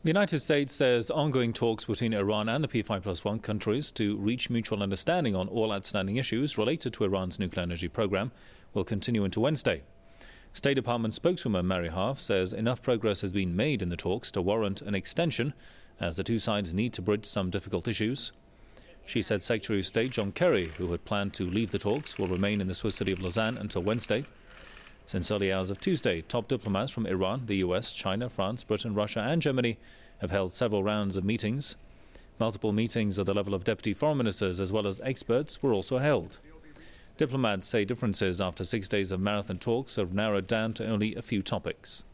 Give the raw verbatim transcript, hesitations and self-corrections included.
The United States says ongoing talks between Iran and the P five plus one countries to reach mutual understanding on all outstanding issues related to Iran's nuclear energy program will continue into Wednesday. State Department spokeswoman Mary Harf says enough progress has been made in the talks to warrant an extension, as the two sides need to bridge some difficult issues. She said Secretary of State John Kerry, who had planned to leave the talks, will remain in the Swiss city of Lausanne until Wednesday. Since early hours of Tuesday, top diplomats from Iran, the U S, China, France, Britain, Russia and Germany have held several rounds of meetings. Multiple meetings at the level of deputy foreign ministers as well as experts were also held. Diplomats say differences after six days of marathon talks have narrowed down to only a few topics.